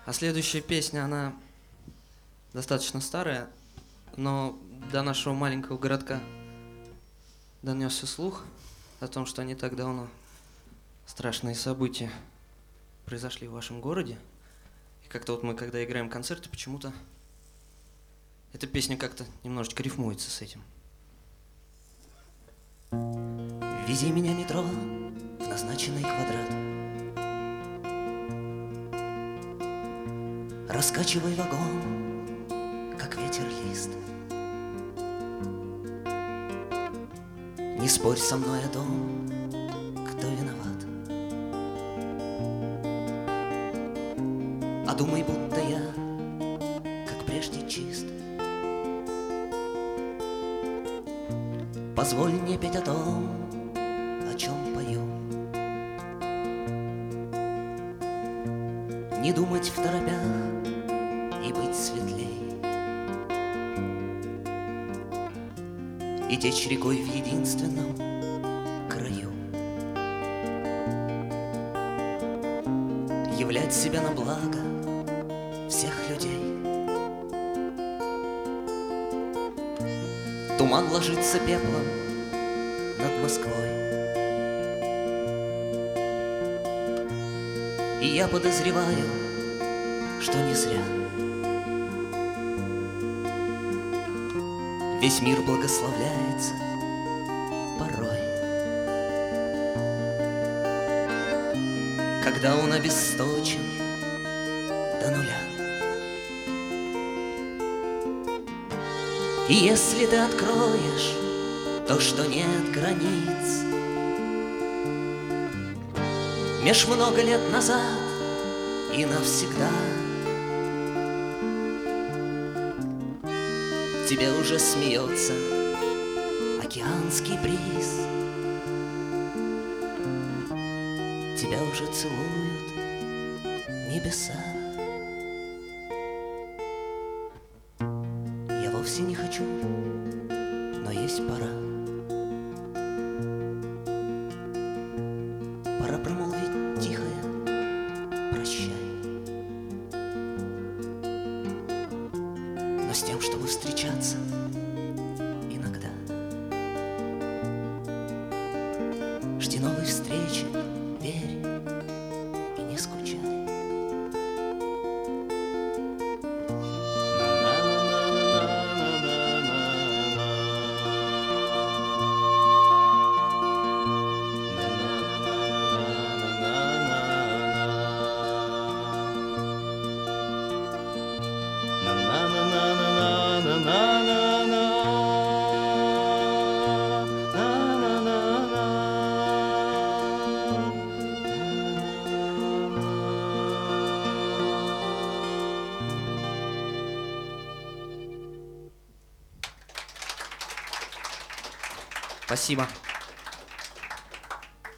А следующая песня, она достаточно старая, но до нашего маленького городка донесся слух о том, что не так давно страшные события произошли в вашем городе. И как-то вот мы, когда играем концерты, почему-то эта песня как-то немножечко рифмуется с этим. Вези меня, метро, в назначенный квадрат. Раскачивай вагон, как ветер лист. Не спорь со мной о том, кто виноват, а думай, будто я, как прежде, чист. Позволь мне петь о том, о чем пою, не думать в торопях и быть светлей, и течь рекой в единственном краю, являть себя на благо всех людей. Туман ложится пеплом над Москвой, и я подозреваю, что не зря. Весь мир благословляется порой, когда он обесточен до нуля. И если ты откроешь то, что нет границ, меж много лет назад и навсегда, тебе уже смеется океанский бриз, тебя уже целуют небеса. Я вовсе не хочу, но есть пора. Пора промолвить тихое прощай, но с тем, чтобы встречаться иногда. Жди новой встречи, верь и не скучай. Спасибо.